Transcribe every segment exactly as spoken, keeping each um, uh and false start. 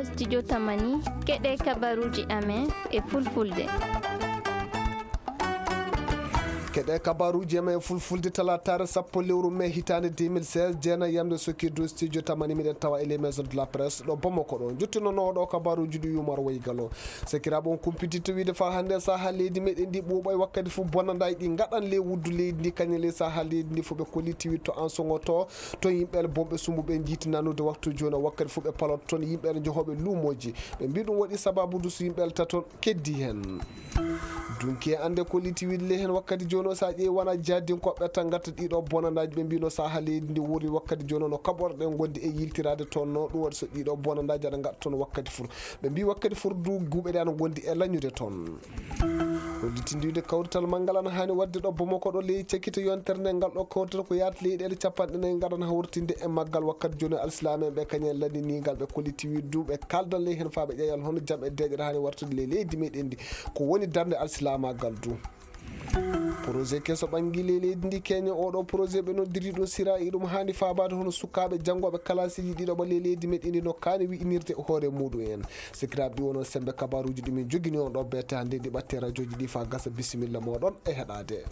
ɗo studio Tamani keɗe kabaruji amen e fulfulde. keɗe kabaruji amen e fulfulde talatare sappo lewru mai hitande deux mille seize jeena yamde sokirdu studio Tamani miɗen tawa ele maison de la presse ɗo Bamako ɗo jottinono ɗo kabaruji ɗi Yumar Waygalo sekiraɓe on kumpitito wiide fa hande saha leydi meɗen ndi ɓuuɓa wakkati fof bonandaji ɗi gaɗan le wuddu leydi ndi kañum le saha leydi ndi fof ɓe kolliti wi to ansogo to to yimɓeɓe bomɓe sumbuɓe jiitinanude waktu joni wakkati fof ɓe palot toon yimɓeɓe jeehoɓe luumoji ɓe mbi ɗum waɗi sababude so yimɓeɓe taton keddi hen dunki ande kolliti wiide le hen wakkati joni o sa ƴeewi wona jaadinkoɓe tan gatta ɗiɗo bonandaji ɓe mbino saha leydi ndi wuri wakkati joni no kaɓorɗe gondi e yiltirade toon no ɗum waɗi so ɗiɗo bonandaji aɗa gatta toon wakkati fof ɓe mbi wakkati fof du guuɓe ɗe ana gondi e lañude toon hollitinde kawrital manggal ana hani wadde ɗo Bamako ɗo leydi cakkito yontere nde ngal ɗo kawrital ko yaata leyɗele capanɗe nayyi gaɗana hawrtinde e maggal wakkati joni alsilame ɓe kañen landinigal ɓe kolliti widdu ɓe kaldan ley hen fa ɓe ƴeeyal hono jaam e deƴere hani wartude ley leydi meɗen ndi ko woni darde alsilamagal du projet keso ɓangui ley leydi ndi keña oɗo projet ɓe noddiri ɗum sira i ɗum hani fabade hono sukaɓe janggoɓe classiji ɗiɗo ɓa ley leydi meɗen ndi no kani wi'inirde hoore muɗum en sikiraɓe ɗi wonon sembe kabaruji ɗumin jogui on ɗo bete hande ndi ɓatte radio ji ɗi fa gasa bisimilla moɗon e heɗade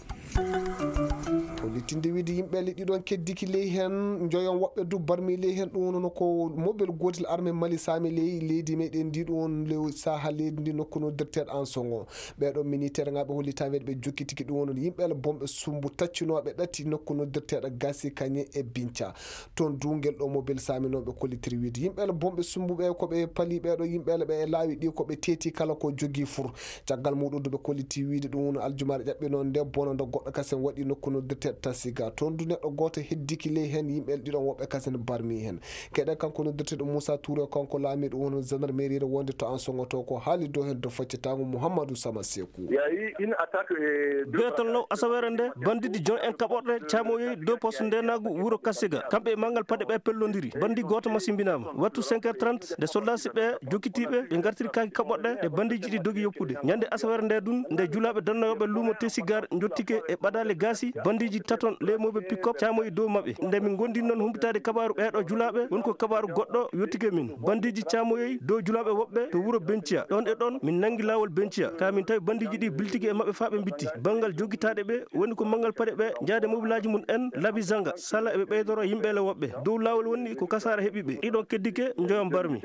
hollitinde wiide yimɓele ɗiɗon keddiki ley hen joyon woɓɓe du barmi ley hen ɗum wono ko mobile gotel armé Mali sami ley leydi meɗen ndi ɗum le saha leydi ndi nokku noddirteɗo en songo ɓeɗo militaire ngaɓe hollitami ɓe jokkitiki ɗum wono yimɓele bomɓe sumbu taccinoɓe ɗati nokku noddirteɗo Gassi Kagne e Bincha toon dungel ɗo mobile saminoɓe kollitiri wiide yimɓele bomɓe sumbuɓe koɓe paali ɓeɗo yimɓele ɓe e laawi ɗi koɓe teeti kala ko jogui fur caggal muɗum duɓe kolliti wiide ɗum wono aljumare ƴaɓɓi noon nde bononde goɗɗo kasen waɗi nokku noddirteɗo Tasiga toon du neɗɗo goto heddiki ley hen yimɓele ɗiɗon woɓɓe kasen barmi hen keɗe kanko noddirteɗo Moussa Touré kanko laamiɗo wono gendarmerie wonde to Ansongo to ko haali do hen do faccitago Mouhamadou Sama Sekou beetal law asawere nde bandiji jon en kaɓorɗe camoyoyi dow poste ndenagu wuuro Kassiga kamɓe e manggal paɗe ɓe pellodiri bandi goto masimbinama wattu cinq heures trente nde soldats ɓe jokkitiɓe ɓe gartiri kaki kaɓorɗe ɗe bandiji ɗi dogi yoppude ñande asawere nde dun nde julaɓe dannoyoɓe luumo Tesigar jottike e ɓaɗale Gassi bandiji taton lemoɓe pick-up camoyi dow mabɓe nde min gondi noon humpitade kabaru ɓeɗo julaɓe wonko kabaru goɗɗo yottike min bandiji camoyoyi dow julaɓe woɓɓe to wuuro Benthia ɗon e ɗon min nangui lawol Benthia ka min tawi bandiji ɗi biltigi e mabɓe fa ɓe bitti bangal joguitaɗe ɓe woni ko mangal paɗe ɓe jaade mobilaji mum en laabi zanga sala eɓe ɓeydoro yimɓele woɓɓe dow lawol woni ko kasara heeɓiɓe ɗiɗon keddike joyon barmi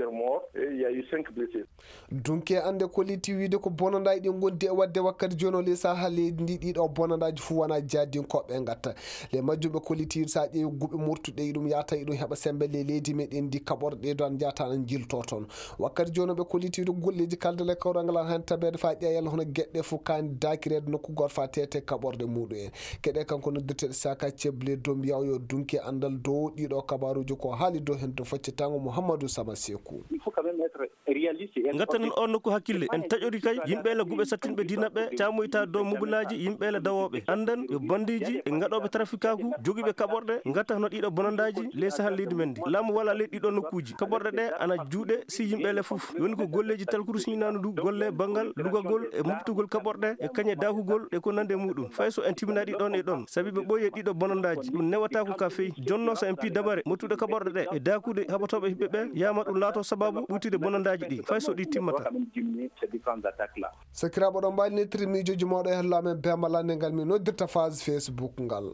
dunke ande kolliti wiide ko bonandaji ɗi gondi e wadde wakkati joni o le saha leydi ndi ɗiɗo bonandaji fu wona jaadinkoɓe gatta le majjumɓe kolliti sa ƴeewi guuɓe murtuɗe ɗum yata ɗum heeɓa sembe le leydi meɗen ndi kaɓorɗe ɗo an jata an jilto toon wakkati joni ɓe kolliti wiide golleji kaldale kawrangal an hen tabede fa ƴeeyal hono gueɗɗe fo kani dakirede nokku goto fa tete kaɓorde muɗum en keɗe kanko noddirteɗo Saka Ceble doom yawyo dunki andal dow ɗiɗo kabaruji ko haali dow hen to faccitango Mouhamadou Sama Sekou gattanen on nokku hakkille en taƴori kay yimɓele guuɓe sattinɓe dinaɓe camoyta dow mobilaji yimɓele dawoɓe anden yo bandiji e gaɗoɓe traficaku joguiɓe kaɓorɗe gatta hono ɗiɗo bonandaji les sahal leydi men ndi laamu walla ley ɗiɗo nokkuji kaɓorɗe ɗe ana juuɗe si yimɓele foof woni ko golleji talkurusinanu du golle banggal lugagol e muɓtugol kaɓorɗe e kañe dakugol e ko nande muɗum fay so en timinaɗi ɗon e ɗon saabi ɓe ɓooyi e ɗiɗo bonandaji ɗum newata ko ka feyi jonno so en pi dabare mottude kaɓorɗe ɗe e dakude haɓatoɓe hiɓɓe ɓe yama ɗum laato sababu ɓuytude bonandaji ɗi fay so ɗi timmata sakiraɓe ɗon mbalinitiri miijoji mawɗo e hello amen bemalande ngal mi noddirta phase Facebook ngal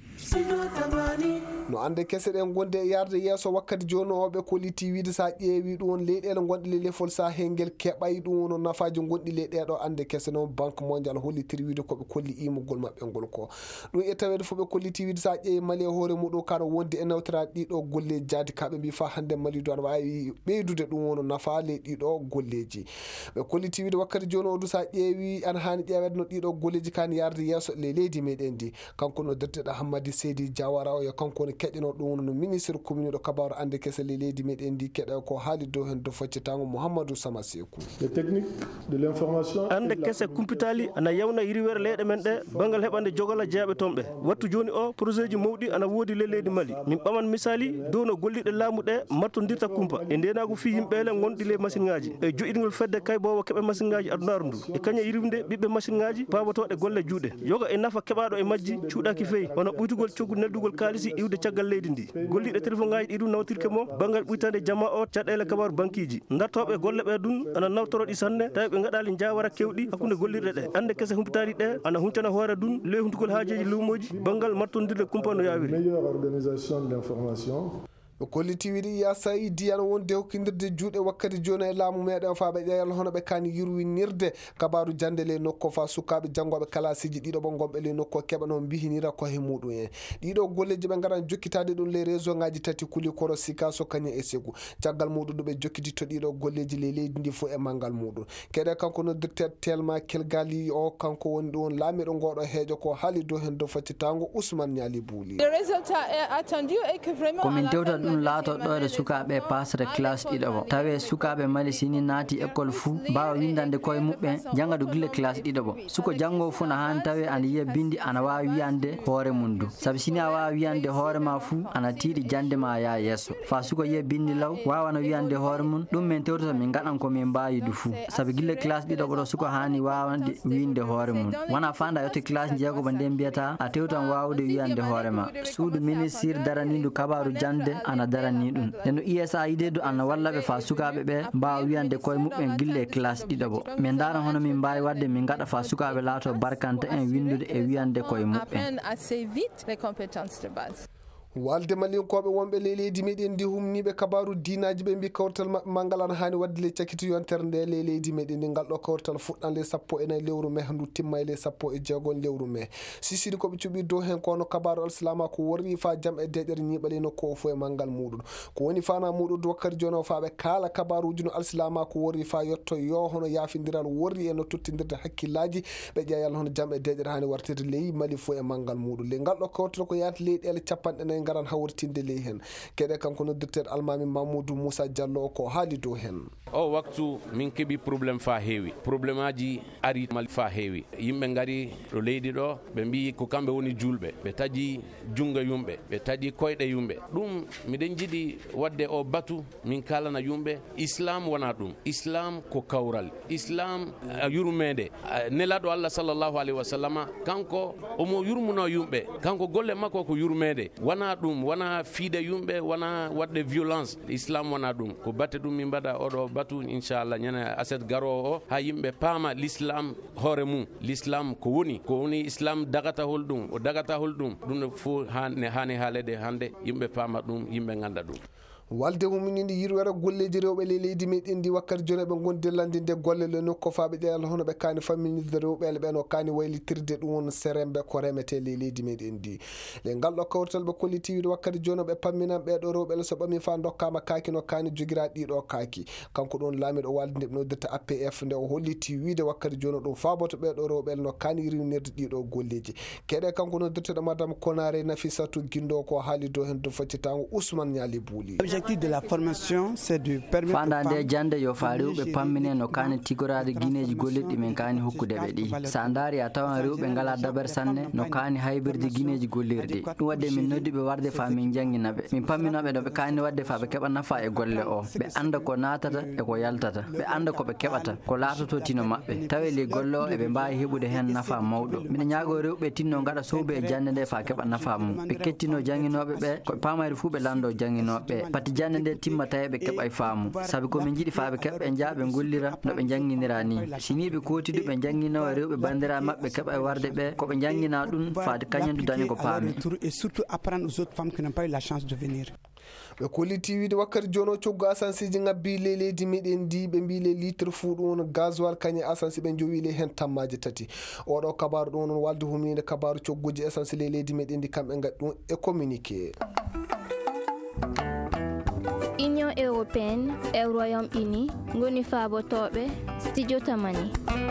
no ande kese ɗen gonde e yarde yesso wakkati joni o ɓe kolliti wiide sa ƴeewi ɗum won leyɗele gonɗe le lefol sa hengel keɓay ɗum wono nafaji gonɗi le ɗeɗo ande kese noon banque mondial hollitiri wiide koɓe kolli imugol mabɓe ngol ko ɗum e tawede fo ɓe kolliti wiide sa ƴeewi Mali e hoore muɗum kaɗa wondi e nawtiraɗe ɗiɗo golle jaadi kaɓe mbi fa hande Mali do aɗa wawi ɓeydude ɗum wono nafa le ɗiɗo golleji ɓe kolliti wiide wakkati joni o du sa ƴeewi ana hani ƴeewede no ɗiɗo golleji kani yarde yesso le leydi meɗen ndi kanko no noddirteɗo Hammadi Seydi Diawara o yo kanko woni keƴƴino ɗum no ministre commune ɗo kabaru ande kese le leydi meɗen ndi keɗa ko haali dow hen do faccitango Mouhamadou Sama Sekou ande kese kumpitali ana yawna yiriwere leyɗe men ɗe bangal heɓande jogala jeeyaɓe toon ɓe wattu joni o projet ji mawɗi ana woodi le leydi Mali min ɓaman misali dow no golliɗe laamu ɗe mattodirta kumpa e ndenago fi yimɓele gonɗi le machine ngaji e joƴƴitgol fedde kaybowo keɓe machine ngaji adunaru ndu e kaña yirwde ɓiɓɓe machine ngaji pabatoɗe golle juuɗe yoga e nafa keɓaɗo e majji cuuɗaki feyi wono ɓuytugol coggu neldugol kalisi iwde caggal leydi ndi golliɗo téléphone ngaji ɗi ɗum nawtirke mo bangal ɓuytande jamma o caɗele kabaru bankiji dartoɓe golle ɓe ɗum ana nawtoroɗi sanne tawi ɓe gaɗali jawara kewɗi hakkude gollirɗe ɗe ande kese humpitari ɗe ana huntana hoore ɗum ley huntukol haajeji lumoji bangal martodirde kumpa no yawiri. kolliti wiɗi ya sayidi yana wonde hokkidirde juuɗe wakkati joni e laamu meɗen fa ɓe ƴeyal hono ɓe kani yurwinirde kabaru jande le nokko fa sukaɓe janggoɓe kalasiji ɗiɗo ɓe gonɓe le nokko keɓa no bihinira koye muɗum en ɗiɗo golleji ɓe garan jokkitade ɗum les réseau ngaji tati kuli koro sika so kañum e segu caggal muɗum ɗo ɓe jokkiti to ɗiɗo golleji le leydi ndi fo e manggal muɗum keɗe kanko noddirte telma kelgali o kanko woni ɗon laamiɗo ngoɗo heeƴo ko haali dow hen dow faccitango Ousmane Niali Bouli. ɗum laato ɗo e sukaɓe pasre classe ɗiɗoɓo tawi sukaɓe mali sini naati école fou mbawa windande koye muɓɓe jangadu guille classe ɗiɗoɓo suko jango fuu na hani tawi ana yiya bindi ana wawi wiyande hoore mum du saabi sini a wawi wiyande hoore ma fuu ana tiiɗi jande ma ya yesso fa suko yiya bindi law wawana wiyande hoore mum ɗum min tewtata min gaɗan komin mbawi du fuu saabi guille classe ɗiɗoɓo ɗo suko hani wawande winde hoore mum wona fanda yotti classe jeegoɓo nden mbiyata a tewtan wawde wiyande hoorema suudu ministre daranidu kabaru jande ana darani ɗum nden I S A yidedu ana wallaɓe fa sukaɓe ɓe mbawa wiyande koye muɓɓen guille e classe ɗiɗoɓo min dara hono min mbawi wadde min gaɗa fa sukaɓe laato barkanta en windude e wiyande koye muɓɓen. walde malinkoɓe wonɓe le leydi meɗen ndi humniɓe kabaru dinaji ɓe mbi kawrital mabɓe mangal ana hani wadde le cakkiti yontere nde le leydi meɗen ndi ngal ɗo kawrital fuɗɗan le sappo e nayyi lewru mai ndu timma le sappo e jeegon lewru mai sisidi koɓe cuɓi dow hen kono kabaru alsilama ko worri fa jaam e deƴere ñiɓale nokku o fo e mangal muɗum ko woni fana muɗum do wakkati joni o fa ɓe kaala kabaruji no alsilama ko worri fa yetto yo hono yafidiral worri e no tottidirde hakkillaji ɓe ƴeyal hono jaam e deƴere hani wartirde leydi Mali fo e mangal muɗum le ngal ɗo kawrital ko yaata leyɗele capanɗe nayyi garan hawrtinde ley hen keɗe kanko noddirteɗo almami Mamadou Moussa Diallo ko haali dow hen o waktu min keeɓi probléme fa heewi probléme aji ari mal fa heewi yimɓe gari ɗo leydi ɗo ɓe mbi ko kamɓe woni julɓe ɓe taƴi jungo yumɓe ɓe taƴi koyɗe yumɓe ɗum miɗen jiiɗi wadde o batu min kalana yumɓe islam wona ɗum islam ko kawral islam yurmede nelaɗo Allah sallllahu alayhi wa sallam kanko omo yurmuno yumɓe kanko golle makko ko yurmede wona ɗum wona fiide yumɓe wona wadde violence islam wona ɗum ko batte ɗum min mbaɗa oɗo batu inchallah ñande aset garowo o ha yimɓe paama l'islam hoore mum l'islam ko woni ko woni islam dagata hol ɗum o dagata hol ɗum ɗum fof hani hani haalede hande yimɓe paama ɗum yimɓe ganda ɗum walde huminide yirwere golleji rewɓe le leydi meɗen ndi wakkati joni ɓe gondi landinde golle le nokko faɓe ƴeyal hono ɓe kani famminide rewɓele ɓen o kani waylitirde ɗum won serembe ko remete le leydi meɗen ndi le ngal ɗo kawrital ɓe kollitiwide wakkati joni ɓe pamminan ɓeɗo rewɓele so ɓami fa dokkama kaaki no kani joguira ɗiɗo kaaki kanko ɗon laamiɗo walde nde ɓe noddirta A P F nde o holliti wiide wakkati joni ɗum faboto ɓeɗo rewɓele no kani rewnirde ɗiɗo golleji keɗe kanko noddirteɗo madame Konare Nafissatou Guindo ko haali dow hen do faccitango Ousmane Niali Bouli. De la formation c'est de permettre fandande jande yo fa rewɓe pammine no kani tigorade guineji golliɗɗi min kani hokkude ɓe ɗi sa daari a tawan rewɓe ngala dabar sanne no kani haybirde guineji gollirɗi ɗum wadde min noddiɓe warde fa min jangguinaɓe min pamminoɓe ɗo ɓe kani wadde fa ɓe keɓa nafa e golle o ɓe anda ko natata e ko yaltata ɓe anda ko ɓe keɓata ko laatoto tino mabɓe tawi li golle o eɓe mbawi heɓude hen nafa mawɗo mbiɗa ñaago rewɓe tinno gaɗa sowbe e jande nde fa keɓa nafa mum ɓe kettino jangguinoɓe ɓe koɓe pamari fuu ɓe lando jangguinoɓe pati jande nde timma tawi ɓe keɓa e faamu saabi komin jiiɗi fa ɓe keɓa ɓe jaa ɓe gollira no ɓe jangguinira ni sini ɓe kotidu ɓe jangguino rewɓe bandira mabɓe keɓa e warde ɓe koɓe jangguina ɗum faade kañum du dañi ko paami et surtout apprendre aux autres femmes qui n'ont pas eu la chance de venir. ɓe kolliti wiide wakkati joni o coggu asansiji ngabbi le leydi meɗen ndi ɓe mbi le litre fuu ɗum won gasoil kañe essence ɓe jowile hen tammaji tati oɗo kabaru ɗum non walde humnide kabaru cogguji essence le leydi meɗen ndi kamɓe gaddi ɗum e communiqué. Union européenne e Royaume-Uni ngoni faabotoɓe studio tamani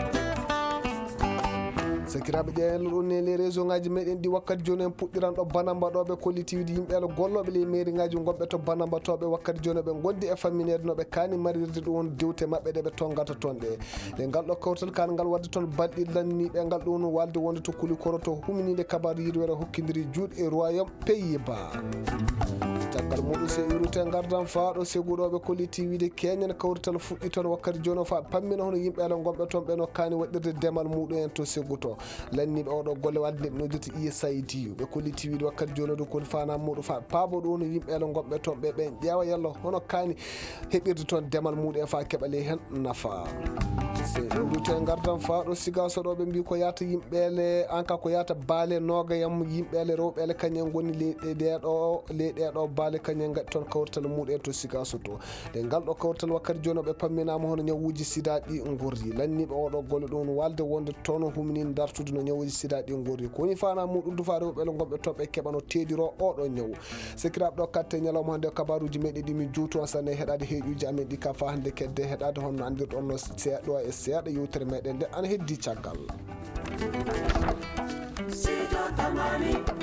sakiraɓe ƴeyanlo ɗon ne les réseau ngaji meɗen ɗi wakkati joni en puɗɗiran ɗo banamba ɗo ɓe kollitiwide yimɓeele golloɓe les mairie ngaji gonɓe to banamba toɓe wakkati joni ɓe gondi e famminede noɓe kani marirde ɗum won dewte mabɓe ɗe ɓe tongata toon ɗe le ngal ɗo kawtal kan ngal wadde toon balɗi lanniniɓe ngal ɗum walde wonde to kuli koro to huminide kabaru yirwere hokkidiri juuɗe e royaume pays bas caggal muɗum se urute gardan faaɗo seguɗoɓe kolliti wiide keñen kawrital fuɗɗi toon wakkati joni o fa pammina hono yimɓeele gonɓe toon ɓe no kani waɗirde demal muɗum en to segguto lanniɓe oɗo golle wadde no joti I S I D ɓe kolliti wiide wakkati joni ɗo koni fana muɗum fa paabo ɗo no yimɓeele gonɓe toon ɓe ɓen ƴeewa yallo hono kaani heɓirde toon demal muɗum fa keɓale hen nafa se ɗumɗute gardan fa ɗo sigaso ɗo ɓe mbi ko yata yimɓeele en cas ko yata baale nogayam yimɓeele rewɓeele kañen goni leyɗe ɗo leyɗe ɗo baale kañen gaɗi toon kawrital muɗum to sigaso to nde ngal ɗo kawrital wakkati joni ɓe pamminama hono ñawuji sida ɗi gurri lanniɓe oɗo golle ɗon walde wonde toon humini dartude no ñawuji sida ɗi gurri koni fana muɗum dufa rewɓeele gonɓe toon ɓe keɓano teediro oɗo ñawu sikiraɓe ɗo katte ñalawma hande kabaruji meɗi ɗi min juutu on sanne heɗade heeƴuji amen ɗi ka fa hande kedde heɗade honno andirɗon no seeɗo e seeɗa yewtere meɗen nde ana heddi caggal.